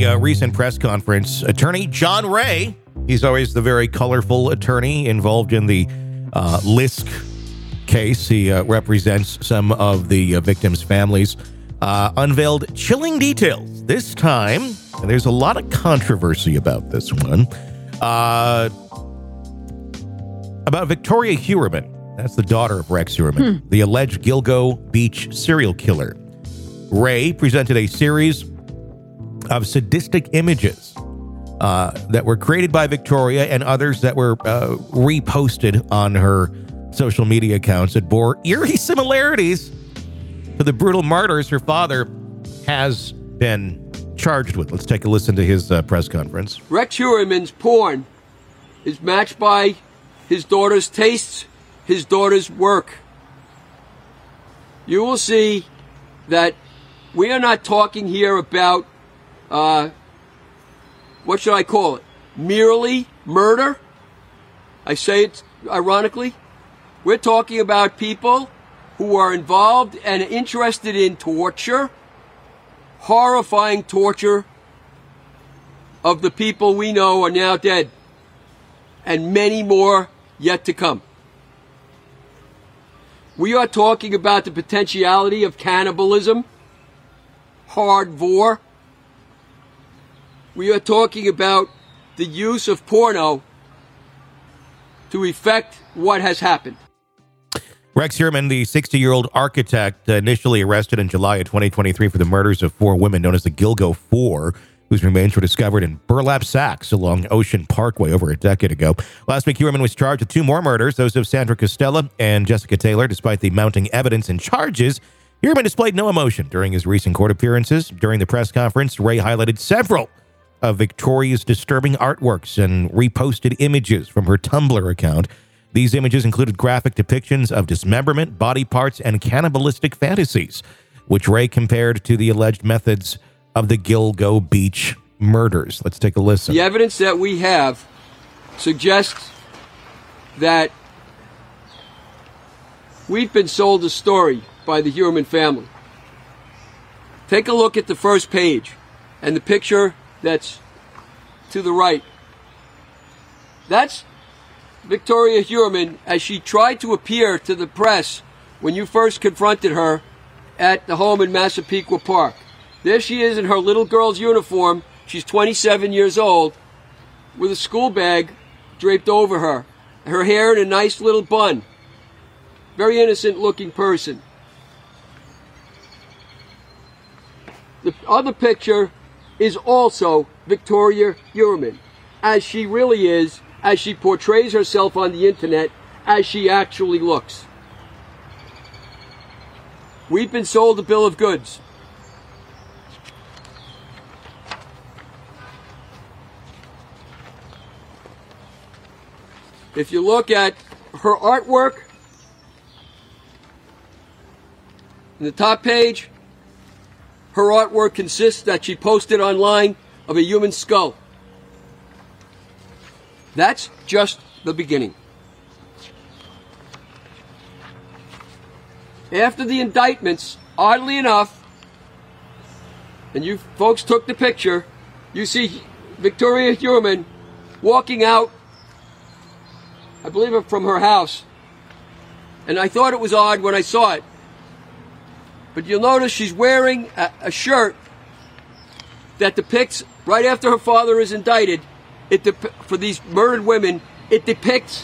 recent press conference, attorney John Ray, he's always the very colorful attorney involved in the Lisk case. He represents some of the victims' families, unveiled chilling details this time, and there's a lot of controversy about this one, about Victoria Heuermann. That's the daughter of Rex Heuermann, the alleged Gilgo Beach serial killer. Ray presented a series of sadistic images that were created by Victoria and others that were reposted on her social media accounts that bore eerie similarities to the brutal murders her father has been charged with. Let's take a listen to his press conference. Rex Heuermann's porn is matched by his daughter's tastes, his daughter's work. You will see that we are not talking here about, what should I call it? Merely murder? I say it ironically. We're talking about people who are involved and interested in torture, horrifying torture of the people we know are now dead, and many more yet to come. We are talking about the potentiality of cannibalism, hardcore. We are talking about the use of porno to effect what has happened. Rex Heuermann, the 60-year-old architect, initially arrested in July of 2023 for the murders of 4 women known as the Gilgo Four, whose remains were discovered in burlap sacks along Ocean Parkway over a decade ago. Last week, Heuermann was charged with 2 more murders, those of Sandra Costella and Jessica Taylor. Despite the mounting evidence and charges, Heuermann displayed no emotion during his recent court appearances. During the press conference, Ray highlighted several of Victoria's disturbing artworks and reposted images from her Tumblr account. These images included graphic depictions of dismemberment, body parts, and cannibalistic fantasies, which Ray compared to the alleged methods of the Gilgo Beach murders. Let's take a listen. The evidence that we have suggests that we've been sold a story by the Heuermann family. Take a look at the first page and the picture that's to the right. That's Victoria Heuermann as she tried to appear to the press when you first confronted her at the home in Massapequa Park. There she is in her little girl's uniform. She's 27 years old with a school bag draped over her. Her hair in a nice little bun. Very innocent looking person. The other picture is also Victoria Heuermann, as she really is, as she portrays herself on the internet, as she actually looks. We've been sold a bill of goods. If you look at her artwork, in the top page, her artwork consists that she posted online of a human skull. That's just the beginning. After the indictments, oddly enough, and you folks took the picture, you see Victoria Heuermann walking out, I believe from her house. And I thought it was odd when I saw it. But you'll notice she's wearing a shirt that depicts, right after her father is indicted, for these murdered women, it depicts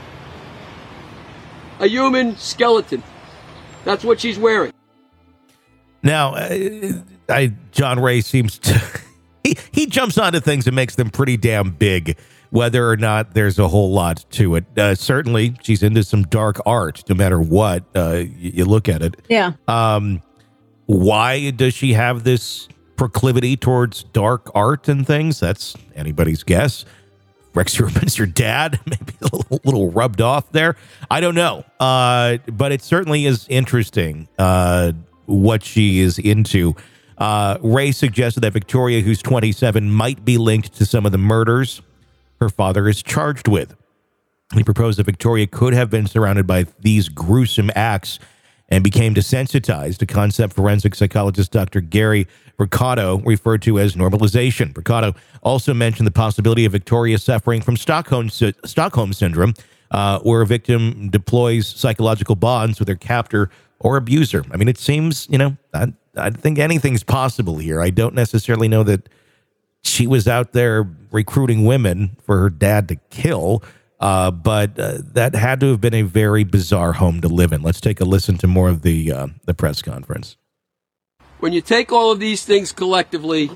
a human skeleton. That's what she's wearing. Now, John Ray seems to... he jumps onto things and makes them pretty damn big, whether or not there's a whole lot to it. Certainly, she's into some dark art, no matter what you look at it. Yeah. Why does she have this proclivity towards dark art and things? That's anybody's guess. Rex Heuermann's your dad, maybe a little rubbed off there. I don't know. But it certainly is interesting what she is into. Ray suggested that Victoria, who's 27, might be linked to some of the murders her father is charged with. He proposed that Victoria could have been surrounded by these gruesome acts and became desensitized, a concept forensic psychologist Dr. Gary Bricado referred to as normalization. Bricado also mentioned the possibility of Victoria suffering from Stockholm syndrome, where a victim deploys psychological bonds with their captor or abuser. I mean, it seems, I think anything's possible here. I don't necessarily know that she was out there recruiting women for her dad to kill, but that had to have been a very bizarre home to live in. Let's take a listen to more of the press conference. When you take all of these things collectively,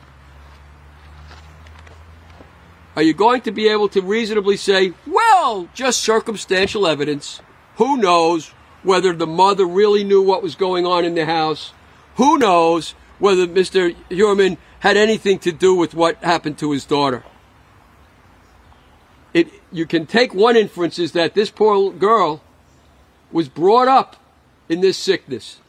are you going to be able to reasonably say, well, just circumstantial evidence? Who knows whether the mother really knew what was going on in the house? Who knows whether Mr. Heuermann had anything to do with what happened to his daughter? You can take one inference, is that this poor girl was brought up in this sickness.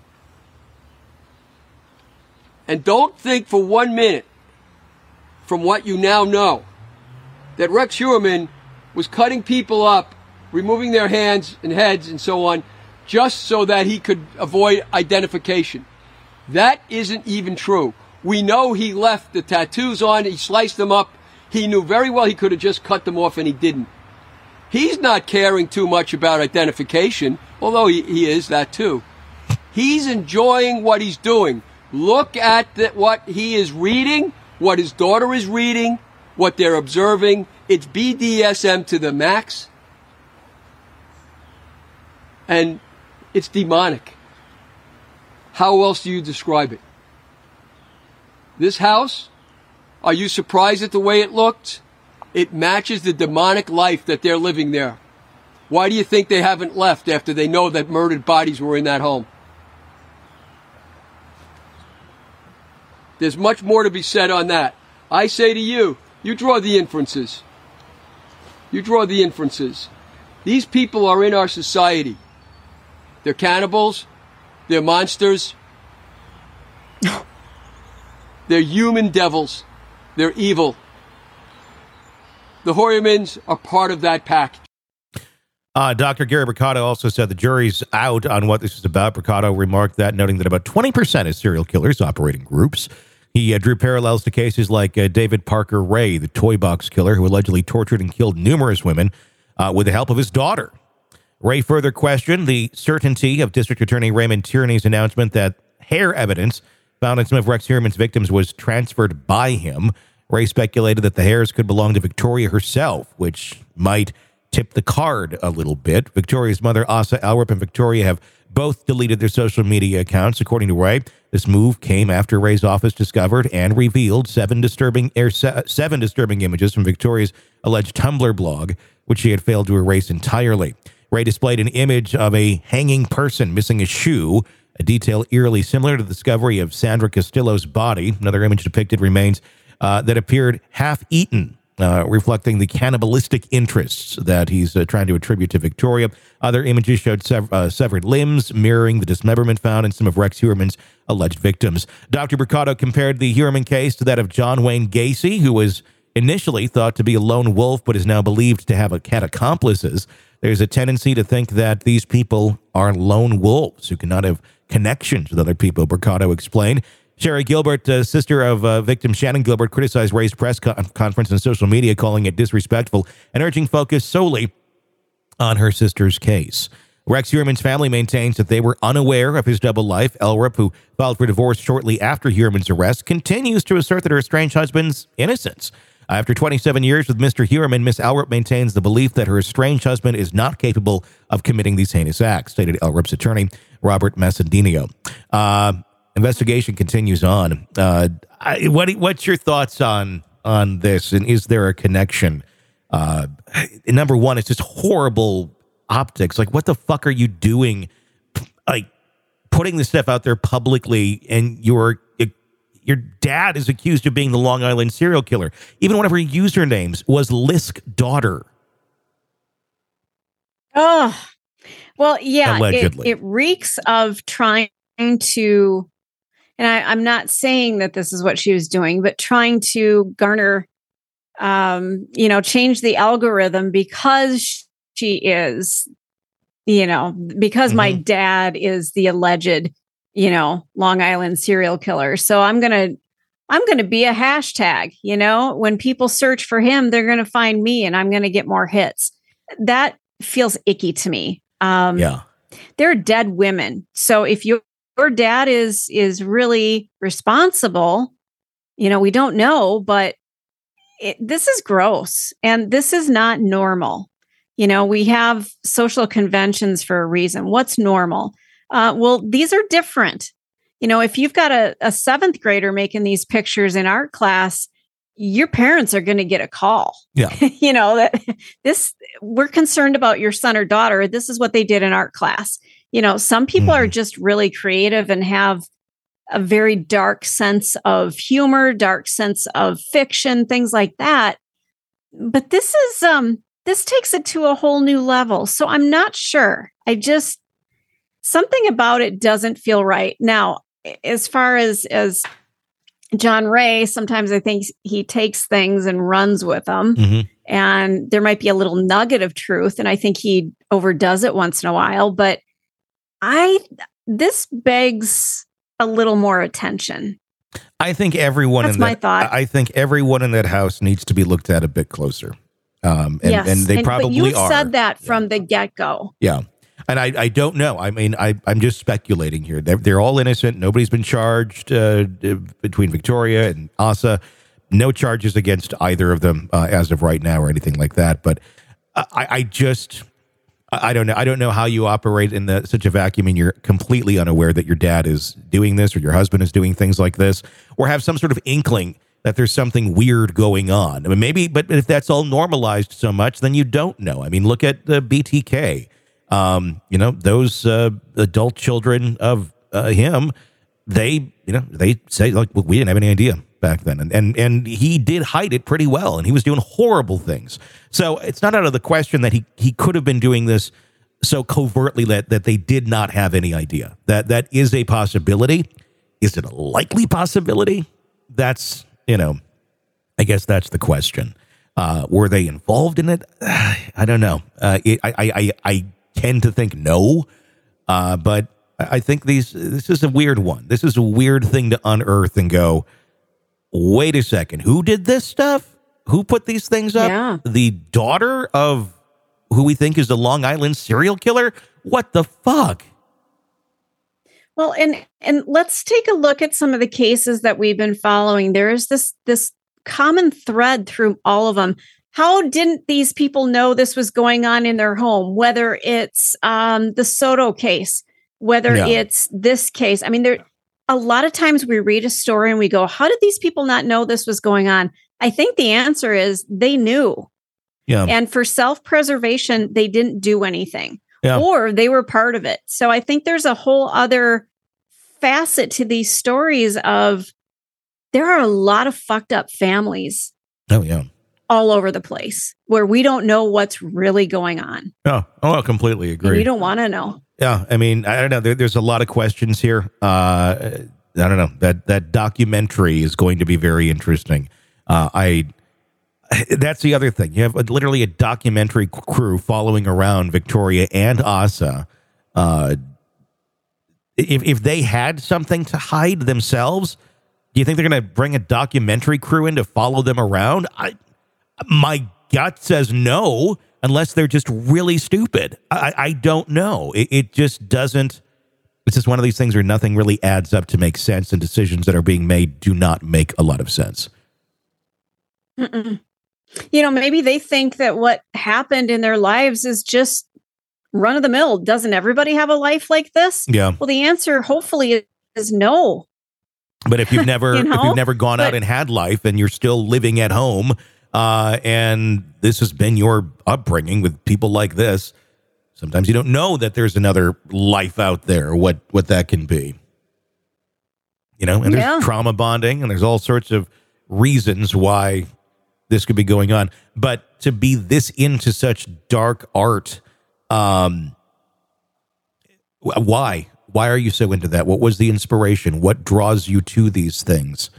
And don't think for 1 minute, from what you now know, that Rex Heuermann was cutting people up, removing their hands and heads and so on, just so that he could avoid identification. That isn't even true. We know he left the tattoos on, he sliced them up. He knew very well he could have just cut them off, and he didn't. He's not caring too much about identification, although he is that too. He's enjoying what he's doing. Look at what he is reading, what his daughter is reading, what they're observing. It's BDSM to the max. And it's demonic. How else do you describe it? This house, are you surprised at the way it looked? It matches the demonic life that they're living there. Why do you think they haven't left after they know that murdered bodies were in that home? There's much more to be said on that. I say to you, you draw the inferences. You draw the inferences. These people are in our society. They're cannibals. They're monsters. They're human devils. They're evil. The Heuermanns are part of that package. Dr. Gary Bricado also said the jury's out on what this is about. Bricado remarked that, noting that about 20% of serial killers operate in groups. He drew parallels to cases like David Parker Ray, the toy box killer who allegedly tortured and killed numerous women with the help of his daughter. Ray further questioned the certainty of District Attorney Raymond Tierney's announcement that hair evidence found in some of Rex Heuermann's victims was transferred by him. Ray speculated that the hairs could belong to Victoria herself, which might tip the card a little bit. Victoria's mother, Asa Elrup, and Victoria have both deleted their social media accounts. According to Ray, this move came after Ray's office discovered and revealed seven disturbing images from Victoria's alleged Tumblr blog, which she had failed to erase entirely. Ray displayed an image of a hanging person missing a shoe, a detail eerily similar to the discovery of Sandra Castillo's body. Another image depicted remains that appeared half-eaten, reflecting the cannibalistic interests that he's trying to attribute to Victoria. Other images showed severed limbs, mirroring the dismemberment found in some of Rex Heuermann's alleged victims. Dr. Bricado compared the Heuermann case to that of John Wayne Gacy, who was initially thought to be a lone wolf, but is now believed to have had accomplices. There's a tendency to think that these people are lone wolves who cannot have connections with other people, Bricado explained. Sherry Gilbert, sister of victim Shannon Gilbert, criticized Ray's press conference on social media, calling it disrespectful and urging focus solely on her sister's case. Rex Heuermann's family maintains that they were unaware of his double life. Elrup, who filed for divorce shortly after Heuermann's arrest, continues to assert that her estranged husband's innocence. After 27 years with Mr. Heuermann, Miss Elrup maintains the belief that her estranged husband is not capable of committing these heinous acts, stated Elrup's attorney, Robert Massandino. Investigation continues on. What's your thoughts on this, and is there a connection? Number one, it's just horrible optics. Like, what the fuck are you doing? Like, putting this stuff out there publicly, and your dad is accused of being the Long Island serial killer. Even one of her usernames was Lisk Daughter. Oh, well, yeah, allegedly. It reeks of trying to, and I'm not saying that this is what she was doing, but trying to garner, change the algorithm because she is because my dad is the alleged, Long Island serial killer. So I'm going to be a hashtag, when people search for him, they're going to find me and I'm going to get more hits. That feels icky to me. They're dead women. So if your dad is really responsible, we don't know, but this is gross and this is not normal. We have social conventions for a reason. What's normal? Well, these are different. If you've got a seventh grader making these pictures in art class, your parents are going to get a call. Yeah. that we're concerned about your son or daughter. This is what they did in art class. Some people are just really creative and have a very dark sense of humor, dark sense of fiction, things like that. But this takes it to a whole new level. So I'm not sure. Something about it doesn't feel right. Now, as far as John Ray, sometimes I think he takes things and runs with them. And there might be a little nugget of truth. And I think he overdoes it once in a while. But this begs a little more attention. I think everyone That's my thought. I think everyone in that house needs to be looked at a bit closer. And they probably but you've are. said that from the get-go. Yeah. And I don't know. I mean, I'm just speculating here. They're all innocent. Nobody's been charged between Victoria and Asa. No charges against either of them as of right now or anything like that. But I don't know. I don't know how you operate in such a vacuum and you're completely unaware that your dad is doing this or your husband is doing things like this or have some sort of inkling that there's something weird going on. I mean, maybe, but if that's all normalized so much, then you don't know. I mean, look at the BTK. Those adult children of him, they say like, well, we didn't have any idea back then. And he did hide it pretty well and he was doing horrible things. So it's not out of the question that he could have been doing this so covertly that they did not have any idea. That is a possibility. Is it a likely possibility? That's, I guess that's the question. Were they involved in it? I don't know. I tend to think no, but I think this is a weird one. This is a weird thing to unearth and go, wait a second, who did this stuff? Who put these things up? Yeah. The daughter of who we think is the Long Island serial killer? What the fuck? Well, and let's take a look at some of the cases that we've been following. There is this common thread through all of them. How didn't these people know this was going on in their home? Whether it's the Soto case, whether it's this case. I mean, a lot of times we read a story and we go, how did these people not know this was going on? I think the answer is they knew. Yeah. And for self-preservation, they didn't do anything. Yeah. Or they were part of it. So I think there's a whole other facet to these stories of there are a lot of fucked up families. Oh, yeah. All over the place where we don't know what's really going on. Oh, I completely agree. And you don't want to know. Yeah. I mean, I don't know. There's a lot of questions here. I don't know. That documentary is going to be very interesting. That's the other thing. You have literally a documentary crew following around Victoria and Asa. If they had something to hide themselves, do you think they're going to bring a documentary crew in to follow them around? My gut says no, unless they're just really stupid. I don't know. It just doesn't. It's just one of these things where nothing really adds up to make sense, and decisions that are being made do not make a lot of sense. Mm-mm. Maybe they think that what happened in their lives is just run of the mill. Doesn't everybody have a life like this? Yeah. Well, the answer hopefully is no. But if you've never if you've never gone out and had life and you're still living at home, and this has been your upbringing with people like this, sometimes you don't know that there's another life out there, what that can be. And there's trauma bonding and there's all sorts of reasons why this could be going on. But to be this into such dark art, why? Why are you so into that? What was the inspiration? What draws you to these things?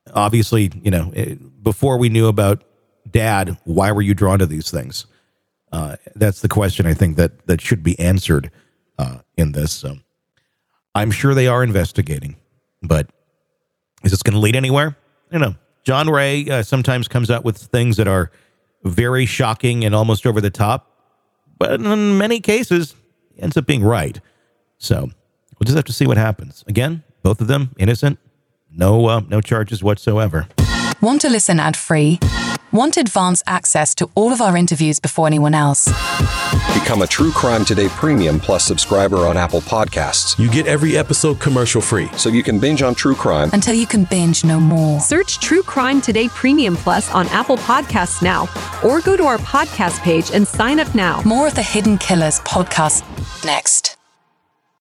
Obviously, before we knew about Dad, why were you drawn to these things? That's the question I think that should be answered in this. So I'm sure they are investigating, but is this going to lead anywhere? I don't know. John Ray sometimes comes out with things that are very shocking and almost over the top, but in many cases, he ends up being right. So we'll just have to see what happens. Again, both of them innocent, no charges whatsoever. Want to listen ad-free? Want advanced access to all of our interviews before anyone else? Become a True Crime Today Premium Plus subscriber on Apple Podcasts. You get every episode commercial-free. So you can binge on true crime until you can binge no more. Search True Crime Today Premium Plus on Apple Podcasts now, or go to our podcast page and sign up now. More of the Hidden Killers podcast next.